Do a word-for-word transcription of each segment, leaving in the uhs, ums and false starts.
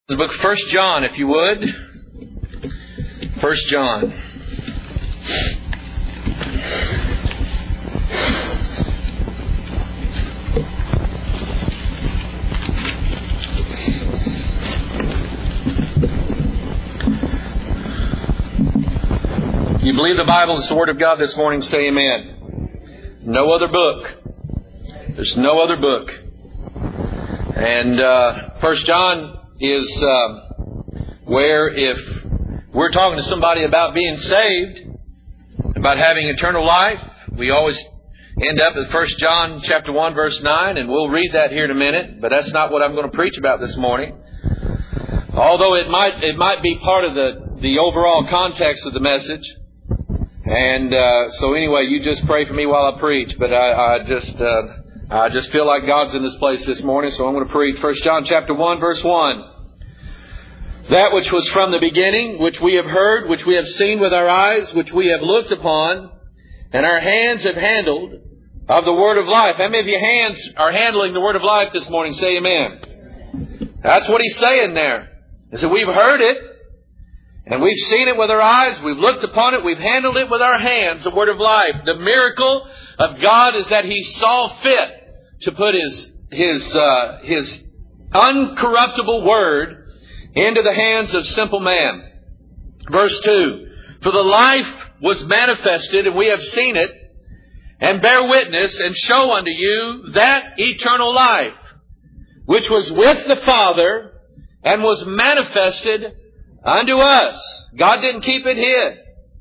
The book of First John, if you would. First John. You believe the Bible is the Word of God this morning? Say amen. No other book. There's no other book. And uh, First John is uh, where if we're talking to somebody about being saved, about having eternal life, we always end up at First John chapter one, verse nine, and we'll read that here in a minute, but that's not what I'm going to preach about this morning. Although it might it might be part of the, the overall context of the message. And uh, so anyway, you just pray for me while I preach, but I, I just... Uh, I just feel like God's in this place this morning, so I'm going to preach. First John chapter one, verse one. That which was from the beginning, which we have heard, which we have seen with our eyes, which we have looked upon, and our hands have handled of the word of life. How many of your hands are handling the word of life this morning? Say amen. That's what he's saying there. He said, we've heard it, and we've seen it with our eyes, we've looked upon it, we've handled it with our hands, the word of life. The miracle of God is that He saw fit to put His His uh, His uncorruptible Word into the hands of simple man. Verse two. For the life was manifested, and we have seen it, and bear witness, and show unto you that eternal life, which was with the Father, and was manifested unto us. God didn't keep it hid.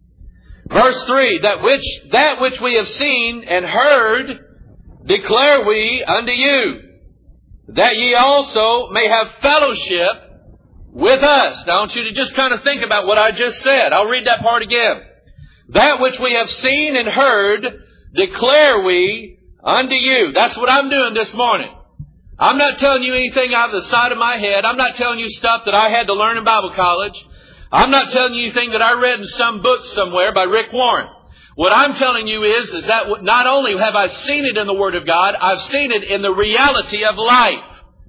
Verse three, that which that which we have seen and heard declare we unto you, that ye also may have fellowship with us. Now I want you to just kind of think about what I just said. I'll read that part again. That which we have seen and heard declare we unto you. That's what I'm doing this morning. I'm not telling you anything out of the side of my head. I'm not telling you stuff that I had to learn in Bible college. I'm not telling you anything that I read in some book somewhere by Rick Warren. What I'm telling you is, is that not only have I seen it in the Word of God, I've seen it in the reality of life.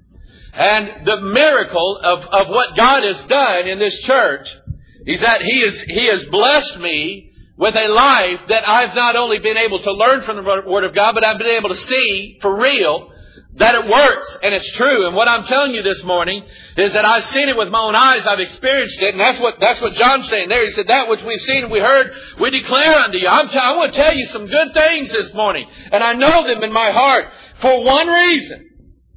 And the miracle of, of what God has done in this church is that He is, He has blessed me with a life that I've not only been able to learn from the Word of God, but I've been able to see for real that it works and it's true. And what I'm telling you this morning is that I've seen it with my own eyes. I've experienced it. And that's what, that's what John's saying there. He said, that which we've seen and we heard, we declare unto you. I'm t- I want to tell you some good things this morning. And I know them in my heart for one reason.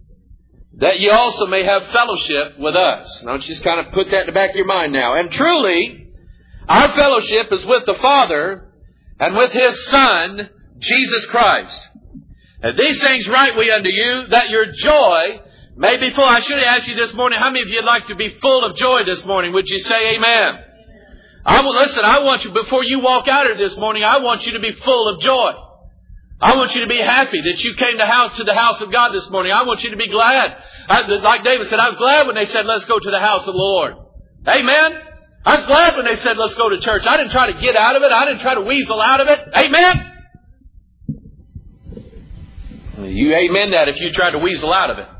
That you also may have fellowship with us. Now just kind of put that in the back of your mind now. And truly, our fellowship is with the Father and with His Son, Jesus Christ. And these things write we unto you, that your joy may be full. I should have asked you this morning, how many of you would like to be full of joy this morning? Would you say amen? I will, listen, I want you, before you walk out of this morning, I want you to be full of joy. I want you to be happy that you came to, house, to the house of God this morning. I want you to be glad. I, like David said, I was glad when they said, let's go to the house of the Lord. Amen? I was glad when they said, let's go to church. I didn't try to get out of it. I didn't try to weasel out of it. Amen? You amen that if you try to weasel out of it.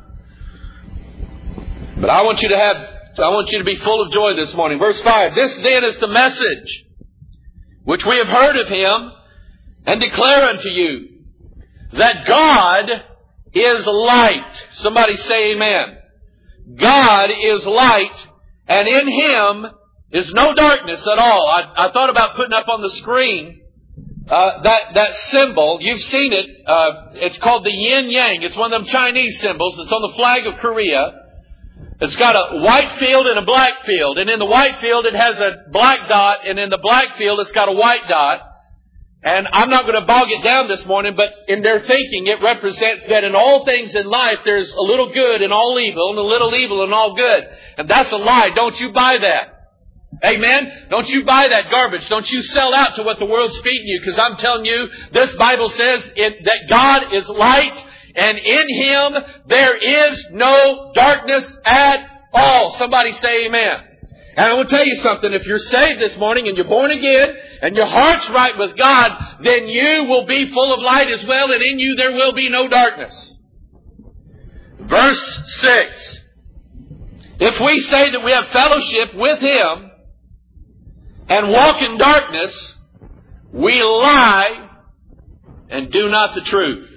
But I want you to have, I want you to be full of joy this morning. Verse five, this then is the message which we have heard of Him and declare unto you, that God is light. Somebody say amen. God is light, and in Him is no darkness at all. I, I thought about putting up on the screen Uh, that, that symbol. You've seen it. Uh, it's called the yin yang. It's one of them Chinese symbols. It's on the flag of Korea. It's got a white field and a black field. And in the white field it has a black dot. And in the black field it's got a white dot. And I'm not going to bog it down this morning, but in their thinking it represents that in all things in life there's a little good and all evil, and a little evil and all good. And that's a lie. Don't you buy that. Amen? Don't you buy that garbage. Don't you sell out to what the world's feeding you. Because I'm telling you, this Bible says it, that God is light, and in Him there is no darkness at all. Somebody say amen. And I will tell you something. If you're saved this morning and you're born again and your heart's right with God, then you will be full of light as well, and in you there will be no darkness. Verse six. If we say that we have fellowship with Him and walk in darkness, we lie and do not the truth.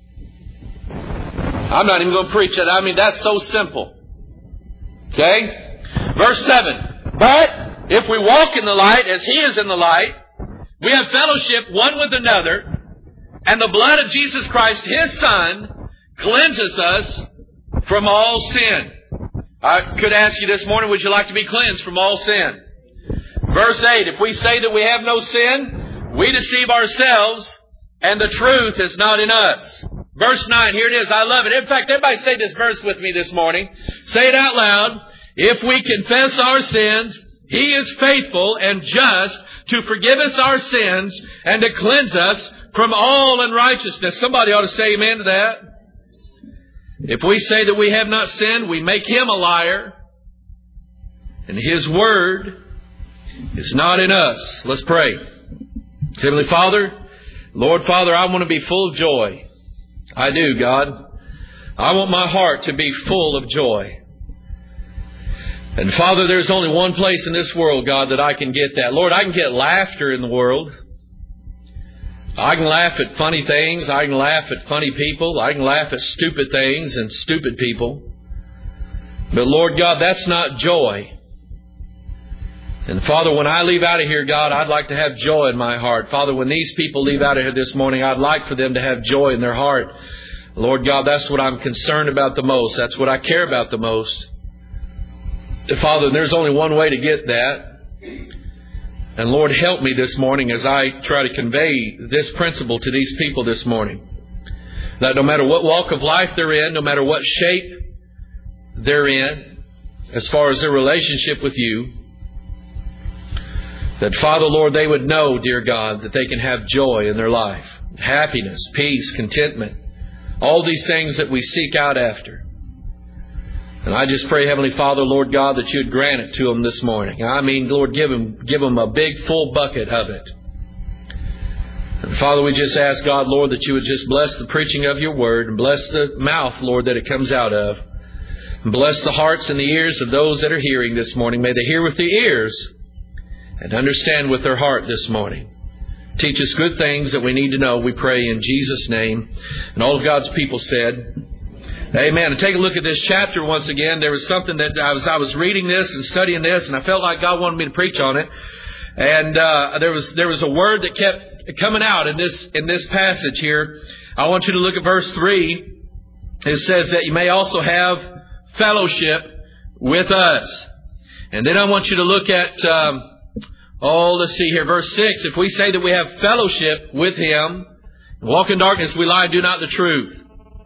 I'm not even going to preach that. I mean, that's so simple. Okay? Verse seven. But if we walk in the light as He is in the light, we have fellowship one with another, and the blood of Jesus Christ, His Son, cleanses us from all sin. I could ask you this morning, would you like to be cleansed from all sin? Verse eight, if we say that we have no sin, we deceive ourselves, and the truth is not in us. Verse nine, here it is. I love it. In fact, everybody say this verse with me this morning. Say it out loud. If we confess our sins, He is faithful and just to forgive us our sins and to cleanse us from all unrighteousness. Somebody ought to say amen to that. If we say that we have not sinned, we make Him a liar, and His word is not in us. Let's pray. Heavenly Father, Lord Father, I want to be full of joy. I do, God. I want my heart to be full of joy. And Father, there's only one place in this world, God, that I can get that. Lord, I can get laughter in the world. I can laugh at funny things. I can laugh at funny people. I can laugh at stupid things and stupid people. But Lord God, that's not joy. And Father, when I leave out of here, God, I'd like to have joy in my heart. Father, when these people leave out of here this morning, I'd like for them to have joy in their heart. Lord God, that's what I'm concerned about the most. That's what I care about the most. Father, there's only one way to get that. And Lord, help me this morning as I try to convey this principle to these people this morning. That no matter what walk of life they're in, no matter what shape they're in, as far as their relationship with You, that Father, Lord, they would know, dear God, that they can have joy in their life. Happiness, peace, contentment. All these things that we seek out after. And I just pray, Heavenly Father, Lord God, that You would grant it to them this morning. I mean, Lord, give them, give them a big full bucket of it. And Father, we just ask, God, Lord, that You would just bless the preaching of Your word and bless the mouth, Lord, that it comes out of. And bless the hearts and the ears of those that are hearing this morning. May they hear with the ears and understand with their heart this morning. Teach us good things that we need to know, we pray in Jesus' name. And all of God's people said, amen. And take a look at this chapter once again. There was something that I was I was reading this and studying this, and I felt like God wanted me to preach on it. And uh, there was there was a word that kept coming out in this in this passage here. I want you to look at verse three. It says that you may also have fellowship with us. And then I want you to look at um, oh, let's see here, verse six. If we say that we have fellowship with Him, walk in darkness, we lie and do not the truth.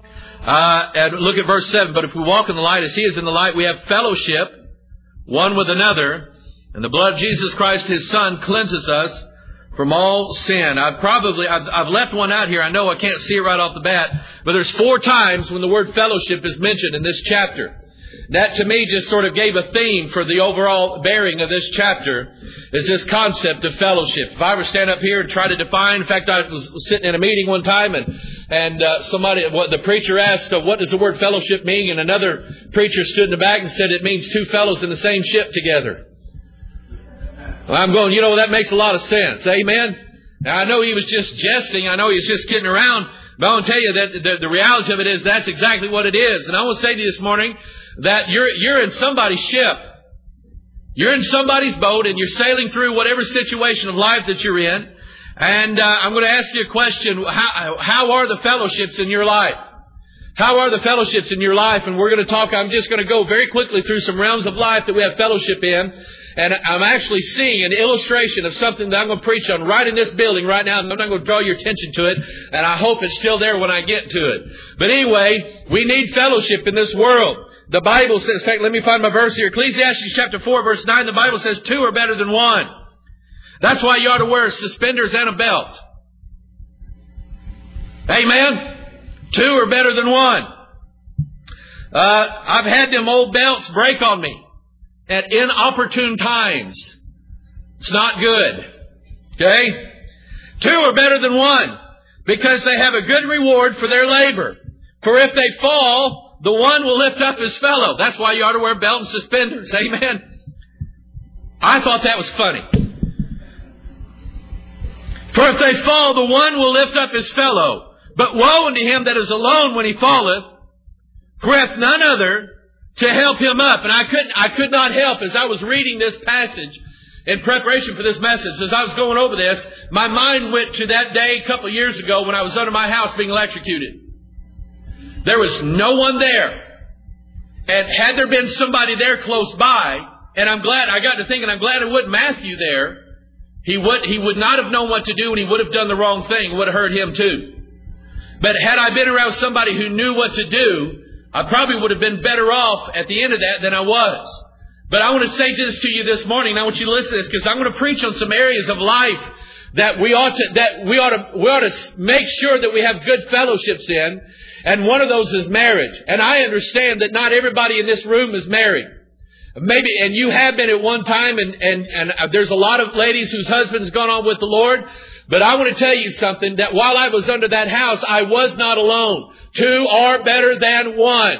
Uh, and look at verse seven. But if we walk in the light as He is in the light, we have fellowship one with another. And the blood of Jesus Christ, His Son, cleanses us from all sin. I've probably, I've, I've left one out here. I know I can't see it right off the bat. But there's four times when the word fellowship is mentioned in this chapter. That to me just sort of gave a theme for the overall bearing of this chapter, is this concept of fellowship. If I were to stand up here and try to define, in fact, I was sitting in a meeting one time and and uh, somebody, what the preacher asked, uh, what does the word fellowship mean? And another preacher stood in the back and said it means two fellows in the same ship together. Well, I'm going, you know, that makes a lot of sense. Amen? Now, I know he was just jesting. I know he was just kidding around. But I want to tell you that the, the reality of it is that's exactly what it is. And I want to say to you this morning that you're you're in somebody's ship. You're in somebody's boat and you're sailing through whatever situation of life that you're in. And uh, I'm going to ask you a question. How, how are the fellowships in your life? How are the fellowships in your life? And we're going to talk, I'm just going to go very quickly through some realms of life that we have fellowship in. And I'm actually seeing an illustration of something that I'm going to preach on right in this building right now. I'm not going to draw your attention to it. And I hope it's still there when I get to it. But anyway, we need fellowship in this world. The Bible says, in fact, let me find my verse here. Ecclesiastes chapter four, verse nine, the Bible says two are better than one. That's why you ought to wear suspenders and a belt. Amen? Two are better than one. Uh, I've had them old belts break on me at inopportune times. It's not good. Okay? Two are better than one because they have a good reward for their labor. For if they fall, the one will lift up his fellow. That's why you ought to wear belt and suspenders. Amen. I thought that was funny. For if they fall, the one will lift up his fellow. But woe unto him that is alone when he falleth, for hath none other to help him up. And I couldn't, I could not help as I was reading this passage in preparation for this message. As I was going over this, my mind went to that day a couple of years ago when I was under my house being electrocuted. There was no one there. And had there been somebody there close by, and I'm glad, I got to thinking, I'm glad it wasn't Matthew there. He would, he would not have known what to do, and he would have done the wrong thing. It would have hurt him too. But had I been around somebody who knew what to do, I probably would have been better off at the end of that than I was. But I want to say this to you this morning, and I want you to listen to this, because I'm going to preach on some areas of life that we ought to, that we ought to, we ought to make sure that we have good fellowships in. And one of those is marriage. And I understand that not everybody in this room is married. Maybe, and you have been at one time, and, and, and there's a lot of ladies whose husbands gone on with the Lord. But I want to tell you something, that while I was under that house, I was not alone. Two are better than one.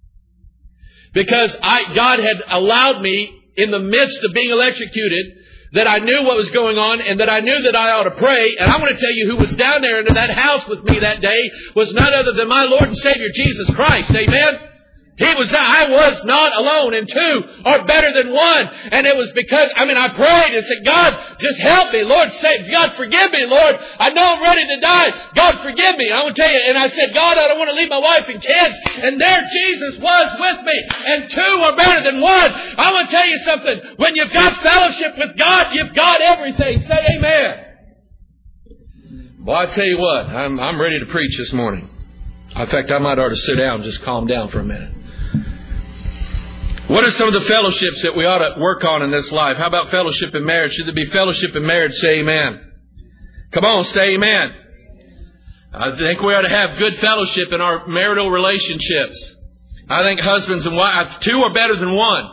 Because I, God had allowed me in the midst of being electrocuted, that I knew what was going on, and that I knew that I ought to pray. And I want to tell you, who was down there under that house with me that day was none other than my Lord and Savior, Jesus Christ. Amen? He was, I was not alone, and two are better than one. And it was because, I mean, I prayed and said, God, just help me. Lord, save, God, forgive me, Lord. I know I'm ready to die. God, forgive me. I want to tell you, and I said, God, I don't want to leave my wife and kids. And there Jesus was with me. And two are better than one. I want to tell you something. When you've got fellowship with God, you've got everything. Say amen. Well, I tell you what, I'm, I'm ready to preach this morning. In fact, I might ought to sit down and just calm down for a minute. What are some of the fellowships that we ought to work on in this life? How about fellowship in marriage? Should there be fellowship in marriage? Say amen. Come on, say amen. I think we ought to have good fellowship in our marital relationships. I think husbands and wives, two are better than one.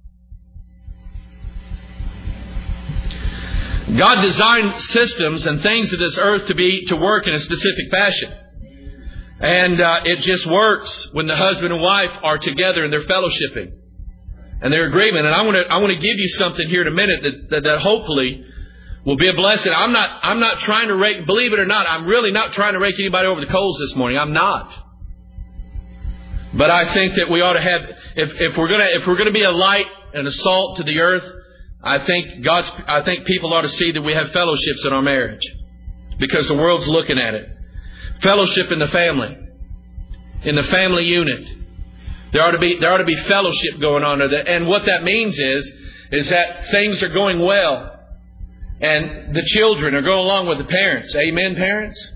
God designed systems and things of this earth to be to work in a specific fashion. And uh, it just works when the husband and wife are together and they're fellowshipping and their agreement. And I want to I want to give you something here in a minute that, that that hopefully will be a blessing. I'm not I'm not trying to rake, believe it or not, I'm really not trying to rake anybody over the coals this morning. I'm not. But I think that we ought to have, if if we're gonna if we're gonna be a light and a salt to the earth, I think God's I think people ought to see that we have fellowships in our marriage, because the world's looking at it. Fellowship in the family, in the family unit. There ought to be there ought to be fellowship going on there. And what that means is, is that things are going well. And the children are going along with the parents. Amen, parents?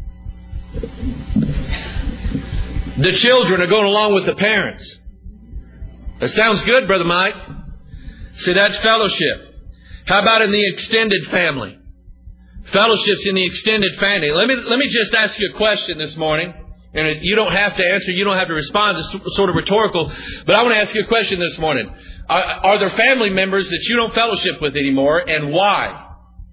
The children are going along with the parents. That sounds good, Brother Mike. See, that's fellowship. How about in the extended family? Fellowships in the extended family. Let me let me just ask you a question this morning. And you don't have to answer. You don't have to respond. It's sort of rhetorical. But I want to ask you a question this morning. Are, are there family members that you don't fellowship with anymore, and why?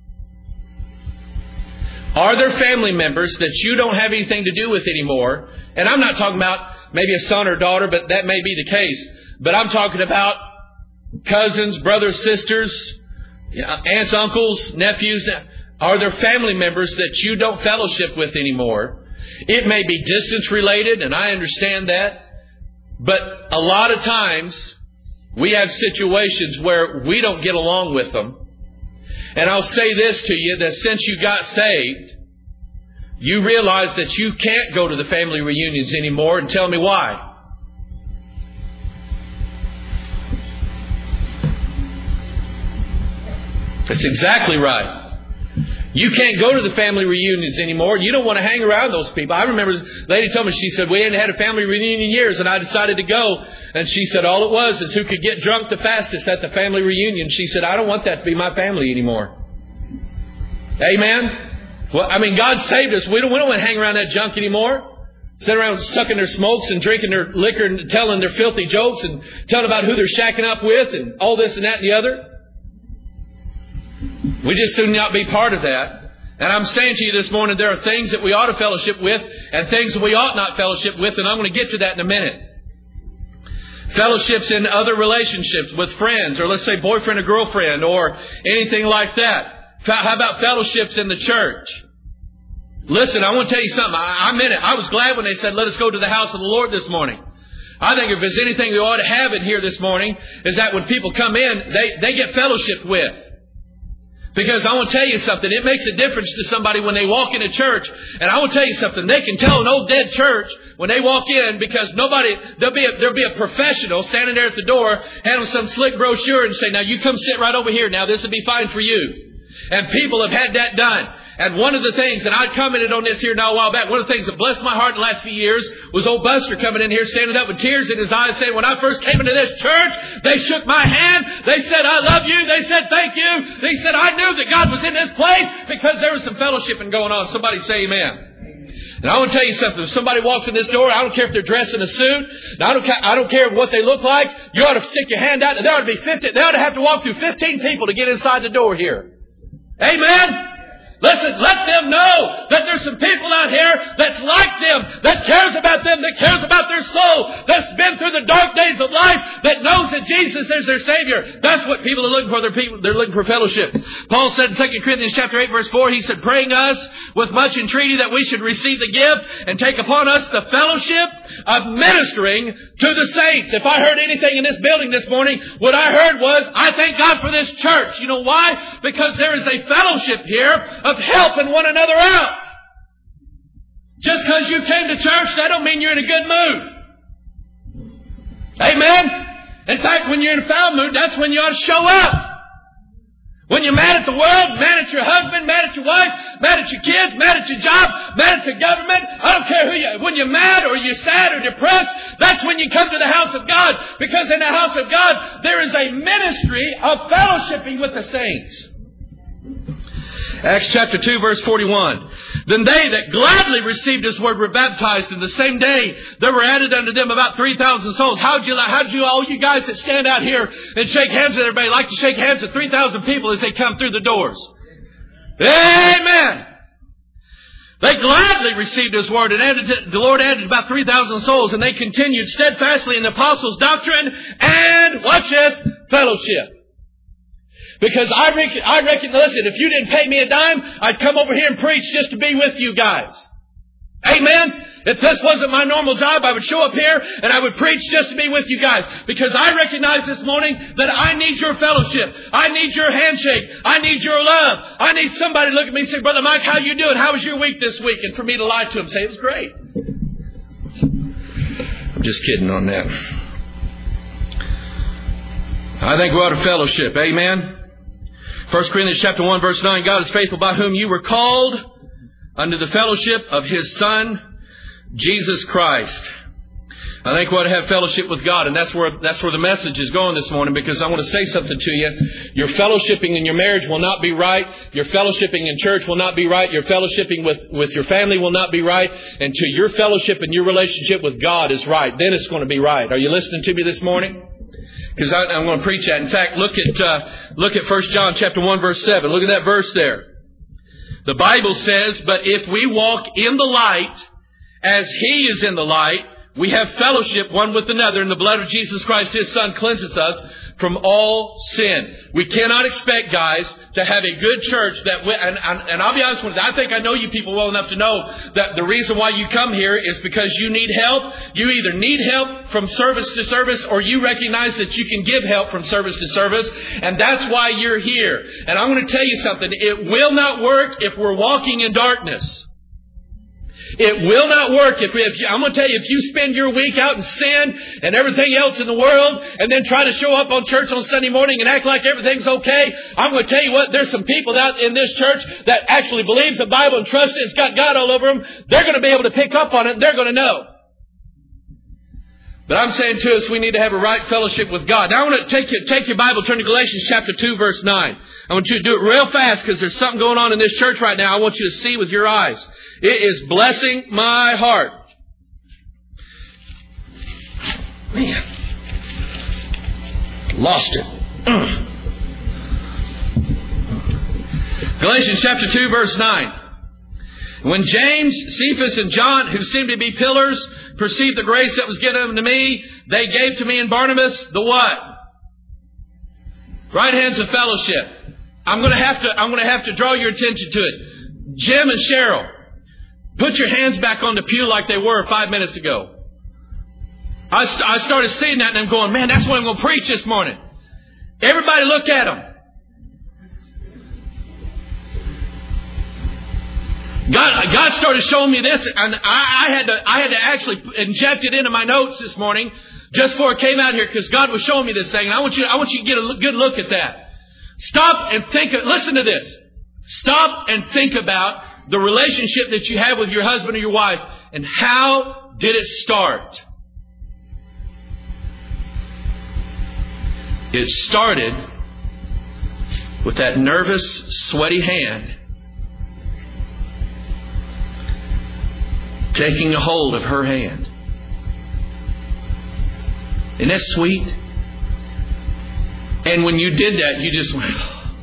Are there family members that you don't have anything to do with anymore? And I'm not talking about maybe a son or daughter, but that may be the case. But I'm talking about cousins, brothers, sisters, aunts, uncles, nephews. Are there family members that you don't fellowship with anymore? It may be distance related, and I understand that. But a lot of times, we have situations where we don't get along with them. And I'll say this to you, that since you got saved, you realize that you can't go to the family reunions anymore. And tell me why. That's exactly right. You can't go to the family reunions anymore. You don't want to hang around those people. I remember this lady told me, she said, we hadn't had a family reunion in years, and I decided to go. And she said, all it was is who could get drunk the fastest at the family reunion. She said, I don't want that to be my family anymore. Amen? Well, I mean, God saved us. We don't, we don't want to hang around that junk anymore. Sit around sucking their smokes and drinking their liquor and telling their filthy jokes and telling about who they're shacking up with and all this and that and the other. We just should not be part of that. And I'm saying to you this morning, there are things that we ought to fellowship with and things that we ought not fellowship with. And I'm going to get to that in a minute. Fellowships in other relationships with friends, or let's say boyfriend or girlfriend, or anything like that. How about fellowships in the church? Listen, I want to tell you something. I, I meant it. I was glad when they said, let us go to the house of the Lord this morning. I think if there's anything we ought to have in here this morning, is that when people come in, they, they get fellowship with. Because I want to tell you something. It makes a difference to somebody when they walk into church. And I want to tell you something. They can tell an old dead church when they walk in, because nobody, there'll be a, there'll be a professional standing there at the door, handle some slick brochure and say, now you come sit right over here. Now this will be fine for you. And people have had that done. And one of the things, and I commented on this here now a while back, one of the things that blessed my heart in the last few years was old Buster coming in here, standing up with tears in his eyes, saying, when I first came into this church, they shook my hand. They said, I love you. They said, thank you. They said, I knew that God was in this place because there was some fellowshipping going on. Somebody say amen. And I want to tell you something. If somebody walks in this door, I don't care if they're dressed in a suit. I don't, ca- I don't care what they look like. You ought to stick your hand out. There ought to be fifty. They ought to have to walk through fifteen people to get inside the door here. Amen. Listen, let them know that there's some people out here that's like them, that cares about them, that cares about their soul, that's been through the dark days of life, that knows that Jesus is their Savior. That's what people are looking for. They're, people, they're looking for fellowship. Paul said in Second Corinthians chapter eight, verse four, he said, praying us with much entreaty that we should receive the gift and take upon us the fellowship of ministering to the saints. If I heard anything in this building this morning, what I heard was, I thank God for this church. You know why? Because there is a fellowship here of helping one another out. Just because you came to church, that don't mean you're in a good mood. Amen? In fact, when you're in a foul mood, that's when you ought to show up. When you're mad at the world, mad at your husband, mad at your wife, mad at your kids, mad at your job, mad at the government, I don't care who you are. When you're mad or you're sad or depressed, that's when you come to the house of God. Because in the house of God, there is a ministry of fellowshipping with the saints. Acts chapter two, verse forty-one. Then they that gladly received His word were baptized, and the same day there were added unto them about three thousand souls. How'd you, how'd you, all you guys that stand out here and shake hands with everybody, like to shake hands with three thousand people as they come through the doors? Amen. They gladly received His word, and added, the Lord added about three thousand souls, and they continued steadfastly in the apostles' doctrine and, watch this, fellowship. Because I reckon, I reckon, listen, if you didn't pay me a dime, I'd come over here and preach just to be with you guys. Amen? If this wasn't my normal job, I would show up here and I would preach just to be with you guys. Because I recognize this morning that I need your fellowship. I need your handshake. I need your love. I need somebody to look at me and say, Brother Mike, how you doing? How was your week this week? And for me to lie to him, say it was great. I'm just kidding on that. I think we ought to fellowship. Amen? First Corinthians chapter one, verse nine, God is faithful, by whom you were called unto the fellowship of His Son, Jesus Christ. I think we ought to have fellowship with God, and that's where that's where the message is going this morning, because I want to say something to you. Your fellowshipping in your marriage will not be right. Your fellowshipping in church will not be right. Your fellowshipping with, with your family will not be right until your fellowship and your relationship with God is right. Then it's going to be right. Are you listening to me this morning? Because I'm going to preach that. In fact, look at uh, look at First John chapter one, verse seven. Look at that verse there. The Bible says, but if we walk in the light as He is in the light, we have fellowship one with another, and the blood of Jesus Christ, His Son, cleanses us from all sin. We cannot expect, guys, to have a good church that, we, and, and, and I'll be honest with you, I think I know you people well enough to know that the reason why you come here is because you need help. You either need help from service to service, or you recognize that you can give help from service to service, and that's why you're here. And I'm going to tell you something. It will not work if we're walking in darkness. It will not work if, if you, I'm going to tell you, if you spend your week out in sin and everything else in the world and then try to show up on church on Sunday morning and act like everything's okay, I'm going to tell you what, there's some people out in this church that actually believes the Bible and trusts it. It's got God all over them. They're going to be able to pick up on it, and they're going to know. But I'm saying to us, we need to have a right fellowship with God. Now I want to take your, take your Bible, turn to Galatians chapter two, verse nine. I want you to do it real fast because there's something going on in this church right now I want you to see with your eyes. It is blessing my heart. Man. Lost it. Galatians chapter two, verse nine. When James, Cephas, and John, who seemed to be pillars, perceived the grace that was given to me, they gave to me in Barnabas the what? Right hands of fellowship. I'm going to have to, I'm going to have to draw your attention to it. Jim and Cheryl, put your hands back on the pew like they were five minutes ago. I, st- I started seeing that and I'm going, man, that's what I'm going to preach this morning. Everybody look at them. God, God started showing me this, and I, I had to, I had to actually inject it into my notes this morning just before I came out here, because God was showing me this thing. And I want you, I want you to get a good look at that. Stop and think. Listen to this. Stop and think about the relationship that you have with your husband or your wife, and how did it start? It started with that nervous, sweaty hand taking a hold of her hand. Isn't that sweet? And when you did that, you just went,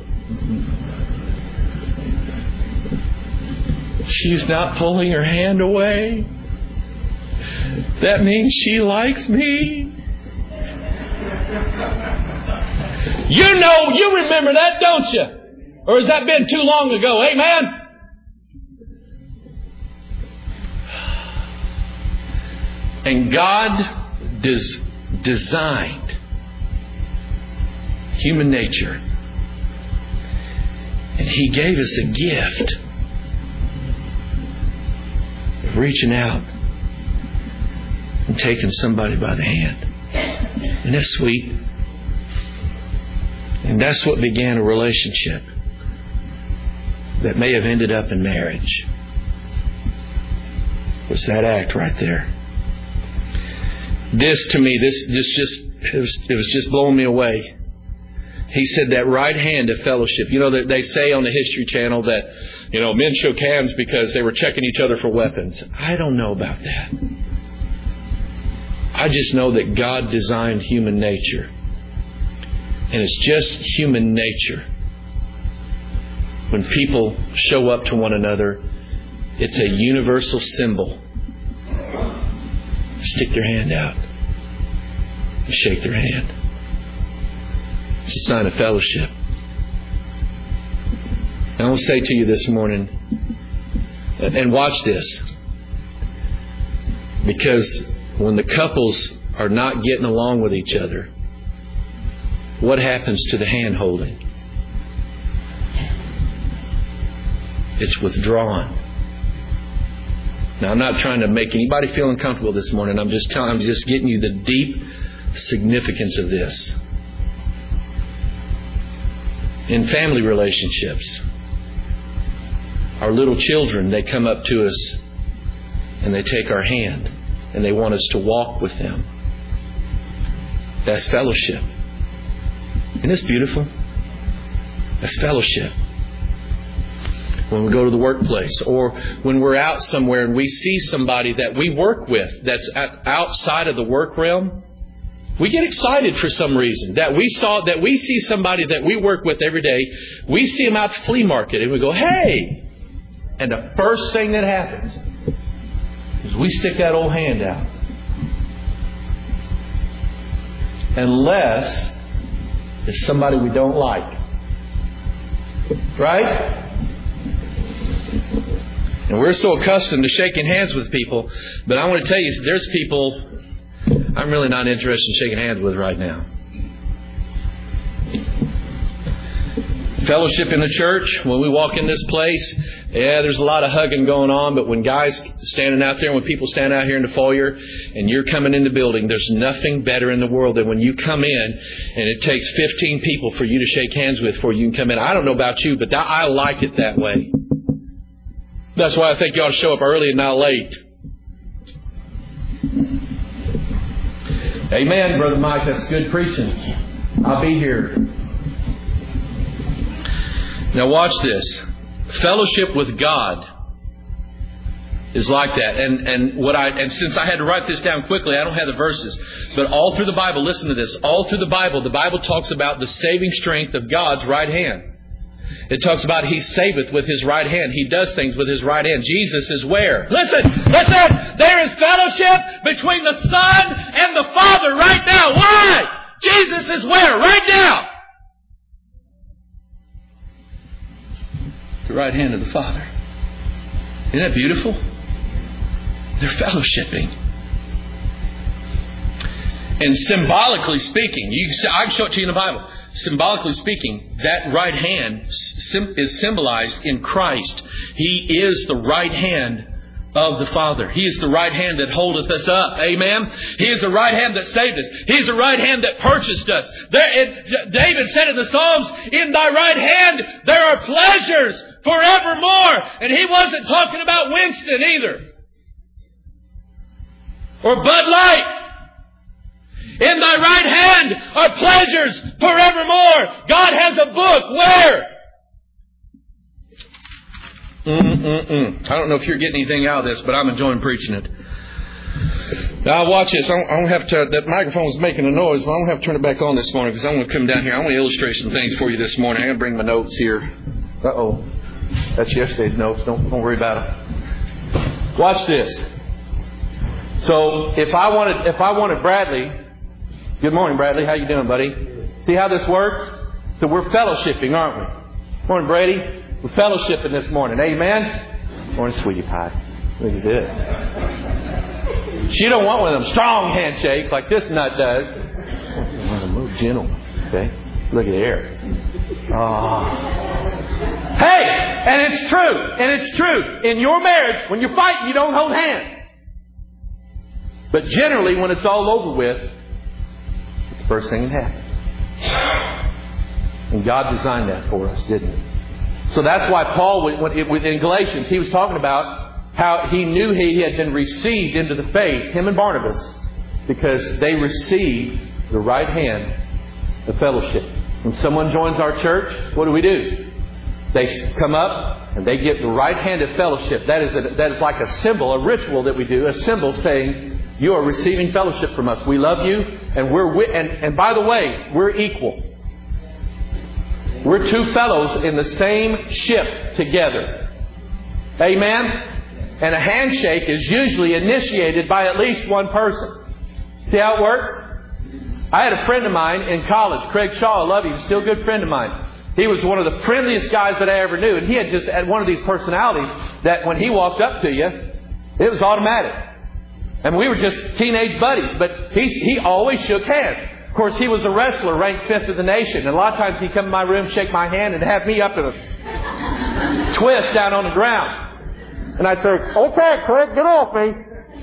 she's not pulling her hand away. That means she likes me. You know, you remember that, don't you? Or has that been too long ago? Amen? And God des- designed human nature. And He gave us a gift of reaching out and taking somebody by the hand. Isn't that sweet? And that's what began a relationship that may have ended up in marriage. Was that act right there. This to me, this, this just, it was, it was just blowing me away. He said that right hand of fellowship. You know, they say on the History Channel that, you know, men shook hands because they were checking each other for weapons. I don't know about that. I just know that God designed human nature. And it's just human nature. When people show up to one another, it's a universal symbol. Stick their hand out and shake their hand. It's a sign of fellowship. I want to say to you this morning, and watch this, because when the couples are not getting along with each other, what happens to the hand holding? It's withdrawn. Now, I'm not trying to make anybody feel uncomfortable this morning. I'm just telling, I'm just getting you the deep significance of this. In family relationships, our little children, they come up to us and they take our hand and they want us to walk with them. That's fellowship. Isn't this beautiful? That's fellowship. When we go to the workplace, or when we're out somewhere and we see somebody that we work with that's outside of the work realm, we get excited for some reason. That we saw, that we see somebody that we work with every day. We see them out at the flea market and we go, hey! And the first thing that happens is we stick that old hand out. Unless it's somebody we don't like. Right? And we're so accustomed to shaking hands with people, but I want to tell you, there's people I'm really not interested in shaking hands with right now. Fellowship in the church, when we walk in this place, yeah, there's a lot of hugging going on, but when guys standing out there, when people stand out here in the foyer and you're coming in the building, there's nothing better in the world than when you come in and it takes fifteen people for you to shake hands with before you can come in. I don't know about you, but that, I like it that way. That's why I think you ought to show up early and not late. Amen, Brother Mike. That's good preaching. I'll be here. Now watch this. Fellowship with God is like that. And and what I and since I had to write this down quickly, I don't have the verses. But all through the Bible, listen to this. All through the Bible, the Bible talks about the saving strength of God's right hand. It talks about He saveth with His right hand. He does things with His right hand. Jesus is where? Listen, listen. There is fellowship between the Son and the Father right now. Why? Jesus is where? Right now. The right hand of the Father. Isn't that beautiful? They're fellowshipping. And symbolically speaking, you, I can show it to you in the Bible. Symbolically speaking, that right hand is symbolized in Christ. He is the right hand of the Father. He is the right hand that holdeth us up. Amen? He is the right hand that saved us. He is the right hand that purchased us. There, it, David said in the Psalms, in Thy right hand there are pleasures forevermore. And he wasn't talking about Winston either. Or Bud Light. In Thy right hand are pleasures forevermore. God has a book. Where? Mm-mm-mm. I don't know if you're getting anything out of this, but I'm enjoying preaching it. Now watch this. I don't, I don't have to. That microphone's making a noise, but I don't have to turn it back on this morning because I'm going to come down here. I want to illustrate some things for you this morning. I'm going to bring my notes here. Uh oh, that's yesterday's notes. Don't don't worry about it. Watch this. So if I wanted if I wanted Bradley. Good morning, Bradley. How you doing, buddy? See how this works? So we're fellowshipping, aren't we? Morning, Brady. We're fellowshipping this morning. Amen? Morning, sweetie pie. Look at this. She don't want one of them strong handshakes like this nut does. A little gentle. Okay? Look at there. Oh. Hey! And it's true. And it's true. In your marriage, when you're fighting, you don't hold hands. But generally, when it's all over with, first thing that happened. And God designed that for us, didn't He? So that's why Paul, in Galatians, he was talking about how he knew he had been received into the faith, him and Barnabas, because they received the right hand of fellowship. When someone joins our church, what do we do? They come up and they get the right hand of fellowship. That is, a, that is like a symbol, a ritual that we do, a symbol saying, you are receiving fellowship from us. We love you, and we're wi- and, and by the way, we're equal. We're two fellows in the same ship together. Amen? And a handshake is usually initiated by at least one person. See how it works? I had a friend of mine in college, Craig Shaw. I love him. He's still a good friend of mine. He was one of the friendliest guys that I ever knew, and he had just had one of these personalities that when he walked up to you, it was automatic. And we were just teenage buddies, but he he always shook hands. Of course, he was a wrestler ranked fifth in the nation. And a lot of times he'd come in my room, shake my hand, and have me up in a twist down on the ground. And I'd say, okay, Craig, get off me.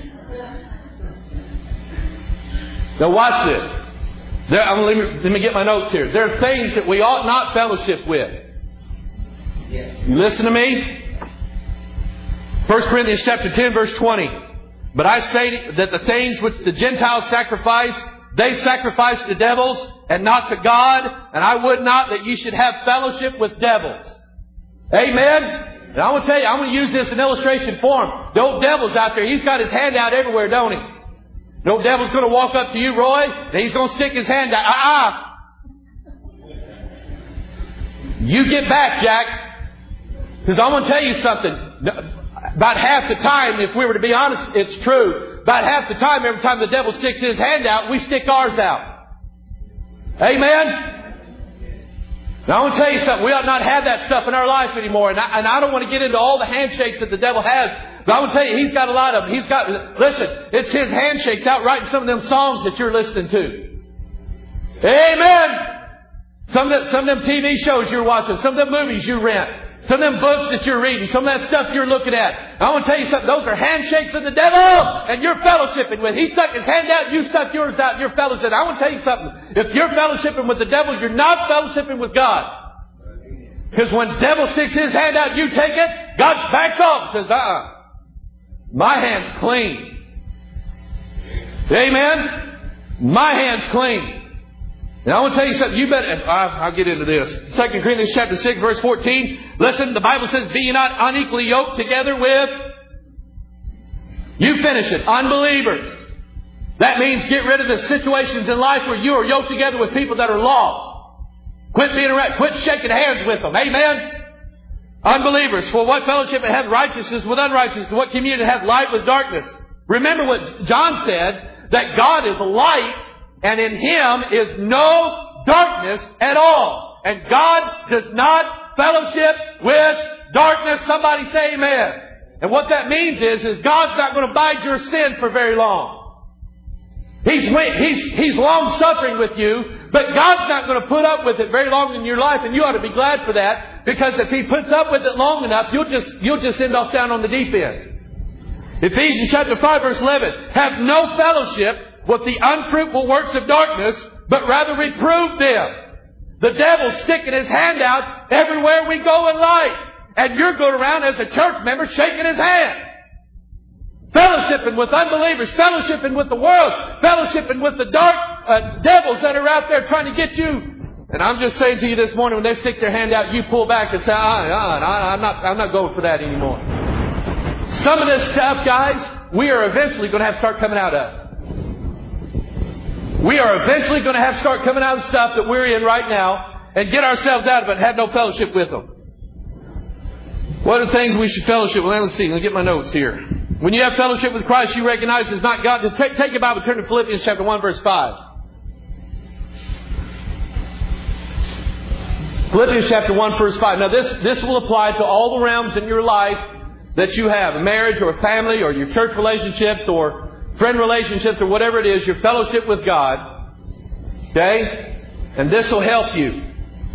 Now watch this. There, I'm, let, me, let me get my notes here. There are things that we ought not fellowship with. You listen to me? First Corinthians chapter ten, verse twenty. But I say that the things which the Gentiles sacrifice, they sacrifice to devils and not to God. And I would not that you should have fellowship with devils. Amen? And I want to tell you, I'm going to use this in illustration form. The old devil's out there. He's got his hand out everywhere, don't he? The old devil's going to walk up to you, Roy, and he's going to stick his hand out. Ah, uh-uh. You get back, Jack. Because I'm going to tell you something. About half the time, if we were to be honest, it's true. About half the time, every time the devil sticks his hand out, we stick ours out. Amen? Now, I want to tell you something. We ought not have that stuff in our life anymore. And I, and I don't want to get into all the handshakes that the devil has. But I want to tell you, he's got a lot of them. He's got, listen, it's his handshakes out right in some of them songs that you're listening to. Amen? Some of, the, some of them T V shows you're watching. Some of them movies you rent. Some of them books that you're reading, some of that stuff you're looking at. And I want to tell you something. Those are handshakes of the devil, and you're fellowshipping with. He stuck his hand out, you stuck yours out, you're fellowshipping. I want to tell you something. If you're fellowshipping with the devil, you're not fellowshipping with God. Because when the devil sticks his hand out, you take it, God backs off and says, uh-uh. My hand's clean. Amen? My hand's clean. And I want to tell you something. You better, I'll, I'll get into this. Second Corinthians chapter six, verse fourteen. Listen, the Bible says, be ye not unequally yoked together with, you finish it, unbelievers. That means get rid of the situations in life where you are yoked together with people that are lost. Quit being around. Quit shaking hands with them. Amen? Unbelievers. For what fellowship hath righteousness with unrighteousness? What communion hath light with darkness? Remember what John said, that God is light, and in Him is no darkness at all. And God does not fellowship with darkness. Somebody say amen. And what that means is, is God's not going to bide your sin for very long. He's, he's, he's long suffering with you, but God's not going to put up with it very long in your life, and you ought to be glad for that, because if He puts up with it long enough, you'll just, you'll just end off down on the deep end. Ephesians chapter five verse eleven, have no fellowship with the unfruitful works of darkness, but rather reprove them. The devil's sticking his hand out everywhere we go in life, and you're going around as a church member shaking his hand. Fellowshipping with unbelievers, fellowshipping with the world, fellowshipping with the dark uh, devils that are out there trying to get you. And I'm just saying to you this morning, when they stick their hand out, you pull back and say, ah, ah, I'm not, I'm not going for that anymore. Some of this stuff, guys, we are eventually going to have to start coming out of. We are eventually going to have to start coming out of stuff that we're in right now and get ourselves out of it and have no fellowship with them. What are the things we should fellowship with? Let's see. Let me get my notes here. When you have fellowship with Christ, you recognize it's not God. Take, take your Bible, turn to Philippians chapter one, verse five. Philippians chapter one, verse five. Now this, this will apply to all the realms in your life that you have. A marriage or a family or your church relationships or friend relationships or whatever it is, your fellowship with God. Okay? And this will help you.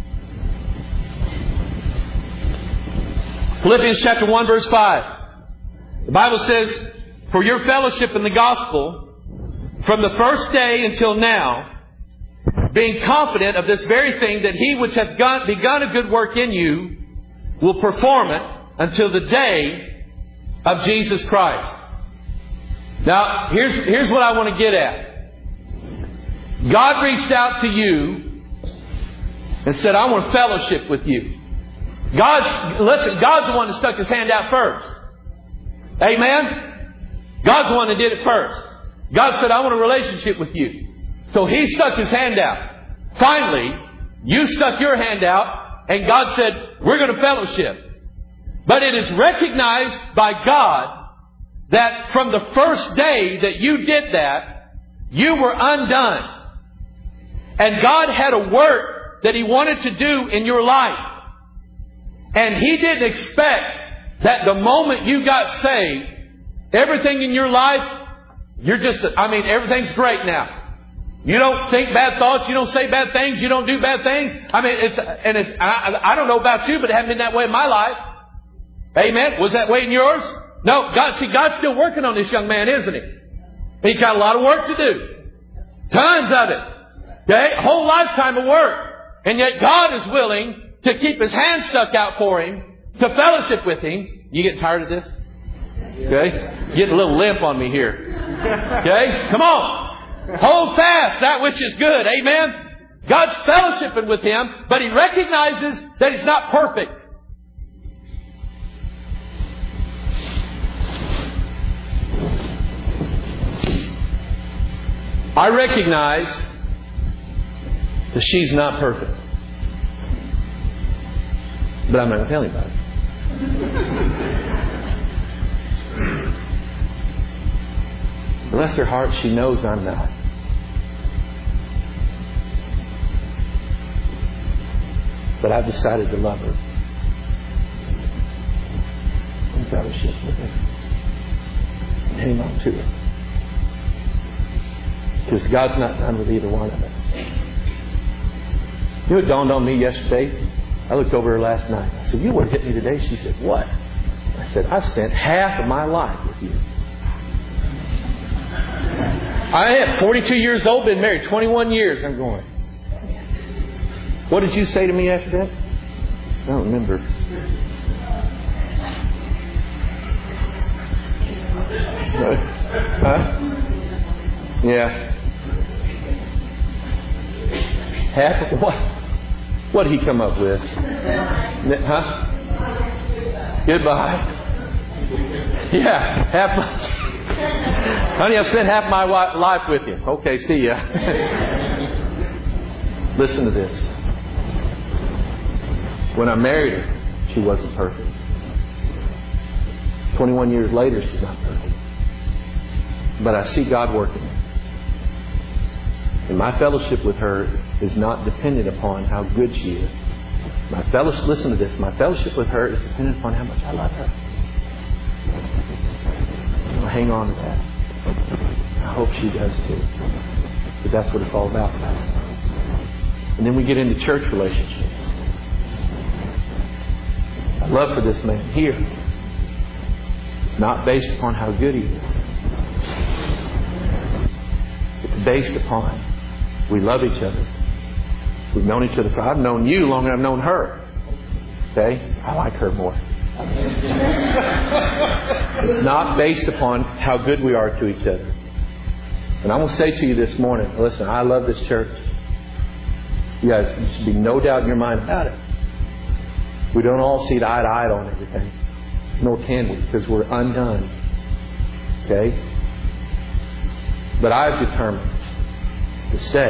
Philippians chapter one, verse five. The Bible says, for your fellowship in the gospel, from the first day until now, being confident of this very thing, that He which hath begun a good work in you will perform it until the day of Jesus Christ. Now, here's, here's what I want to get at. God reached out to you and said, I want to fellowship with you. God's, listen, God's the one that stuck His hand out first. Amen? God's the one that did it first. God said, I want a relationship with you. So He stuck His hand out. Finally, you stuck your hand out, and God said, we're going to fellowship. But it is recognized by God that from the first day that you did that, you were undone. And God had a work that He wanted to do in your life. And He didn't expect that the moment you got saved, everything in your life, you're just, I mean, everything's great now. You don't think bad thoughts. You don't say bad things. You don't do bad things. I mean, it's, and it's, I, I don't know about you, but it hasn't been that way in my life. Amen. Was that way in yours? No. God, see, God's still working on this young man, isn't He? He's got a lot of work to do. Tons of it. Okay? A whole lifetime of work. And yet God is willing to keep His hand stuck out for him, to fellowship with Him. You getting tired of this? Okay? Getting a little limp on me here. Okay? Come on. Hold fast that which is good. Amen? God's fellowshipping with him, but He recognizes that he's not perfect. I recognize that she's not perfect. But I'm not going to tell anybody. Bless her heart, she knows I'm not. But I've decided to love her and fellowship with her and hang on to her. Because God's not done with either one of us. You know what dawned on me yesterday? I looked over her last night. I said, you know what hit me today? She said, what? I said, I've spent half of my life with you. I am forty-two years old, been married twenty-one years. I'm going, what did you say to me after that? I don't remember. Huh? Yeah. Half of what? What did he come up with? Huh? Goodbye. Yeah, half my... Honey, I've spent half my life with you. Okay, see ya. Listen to this. When I married her, she wasn't perfect. twenty-one years later, she's not perfect. But I see God working. And my fellowship with her is not dependent upon how good she is. My fellowship, listen to this, my fellowship with her is dependent upon how much I love her. I'll hang on to that. I hope she does too. Because that's what it's all about. And then we get into church relationships. My love for this man here is not based upon how good he is. It's based upon we love each other. We've known each other for, I've known you longer than I've known her. Okay? I like her more. It's not based upon how good we are to each other. And I will say to you this morning, listen, I love this church. You guys, there should be no doubt in your mind about it. We don't all see eye to eye on everything. Nor can we, because we're undone. Okay? But I've determined to stay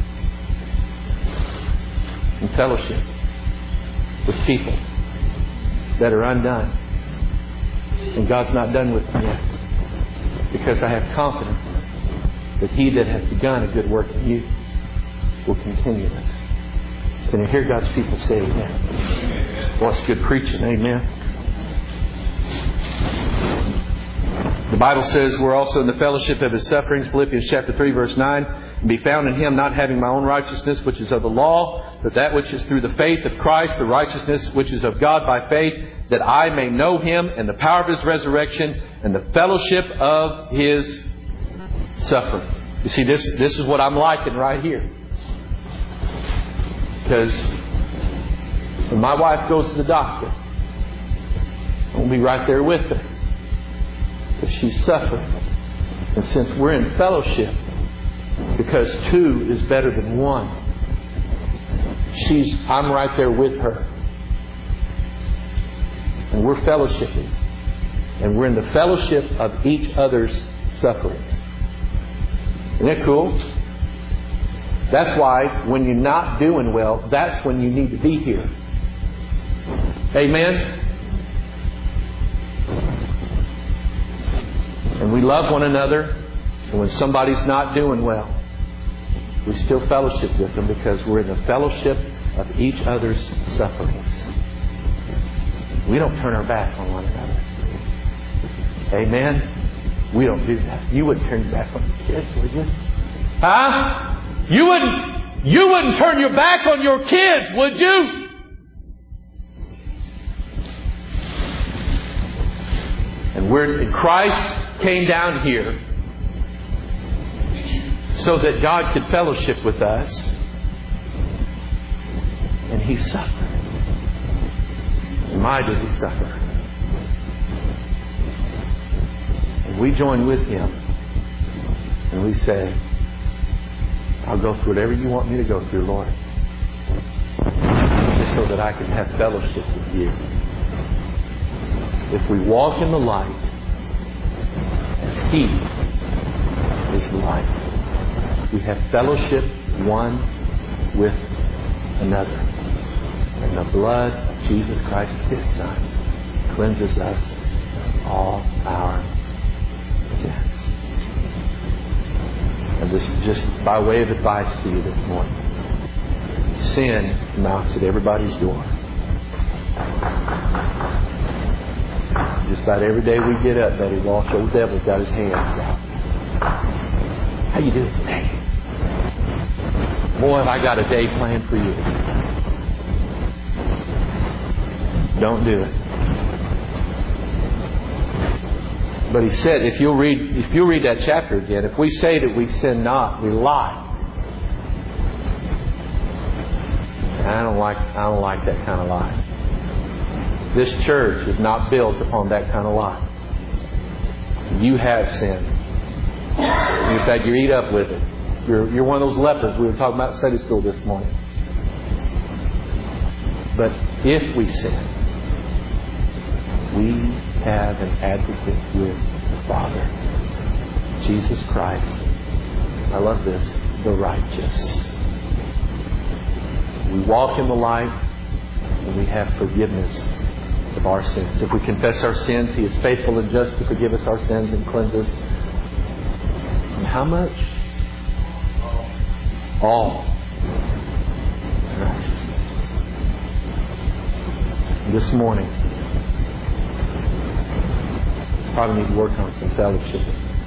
in fellowship with people that are undone. And God's not done with them yet. Because I have confidence that He that hath begun a good work in you will continue it. Can you hear God's people say amen? Well, it's good preaching. Amen. The Bible says we're also in the fellowship of His sufferings. Philippians chapter three verse nine. And be found in Him, not having my own righteousness, which is of the law, but that which is through the faith of Christ, the righteousness which is of God by faith, that I may know Him and the power of His resurrection and the fellowship of His sufferings. You see, this, this is what I'm liking right here. Because when my wife goes to the doctor, I'll be right there with her. If she's suffering. And since we're in fellowship, because two is better than one, she's I'm right there with her. And we're fellowshipping. And we're in the fellowship of each other's sufferings. Isn't that cool? That's why when you're not doing well, that's when you need to be here. Amen? And we love one another. And when somebody's not doing well, we still fellowship with them because we're in the fellowship of each other's sufferings. We don't turn our back on one another. Amen? We don't do that. You wouldn't turn your back on your kids, would you? Huh? You wouldn't, you wouldn't turn your back on your kids, would you? And we're, and Christ came down here so that God could fellowship with us. And He suffered. And my did He suffer. And we join with Him. And we say, I'll go through whatever you want me to go through, Lord. Just so that I can have fellowship with you. If we walk in the light, as He is the light, we have fellowship one with another. And the blood of Jesus Christ, His Son, cleanses us of all our sins. And this is just by way of advice to you this morning. Sin knocks at everybody's door. Just about every day we get up, Betty Walsh, old devil's got his hands out. How you doing today? Boy, have I got a day planned for you. Don't do it. But he said, if you'll read, if you'll read that chapter again, if we say that we sin not, we lie. And I don't like, I don't like that kind of lie. This church is not built upon that kind of lie. You have sinned. In fact, you eat up with it. You're, you're one of those lepers we were talking about in Sunday school this morning. But if we sin, we have an advocate with the Father, Jesus Christ. I love this, the righteous. We walk in the light. and we have forgiveness of our sins. If we confess our sins, He is faithful and just to forgive us our sins and cleanse us. And how much? All righteousness. This morning, probably need to work on some fellowship.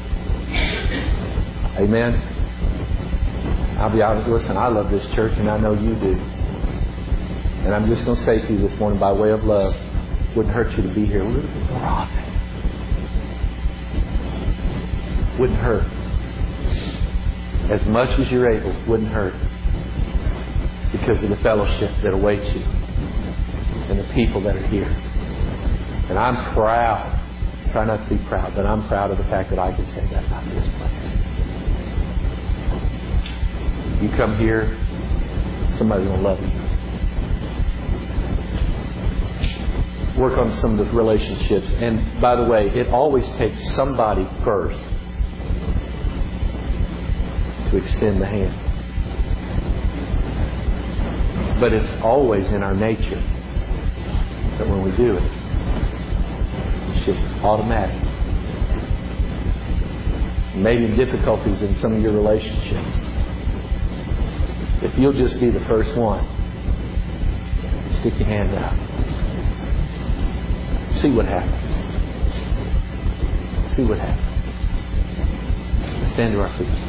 Amen. I'll be honest. Listen, I love this church, and I know you do. And I'm just going to say to you this morning, by way of love, wouldn't hurt you to be here a little bit more often. Wouldn't hurt. As much as you're able, wouldn't hurt. Because of the fellowship that awaits you and the people that are here. And I'm proud. Try not to be proud, but I'm proud of the fact that I can say that about this place. You come here, somebody's going to love you. Work on some of the relationships. And by the way, it always takes somebody first to extend the hand. But it's always in our nature that when we do it, it's just automatic. Maybe difficulties in some of your relationships. If you'll just be the first one, stick your hand out. See what happens. See what happens. Stand to our feet.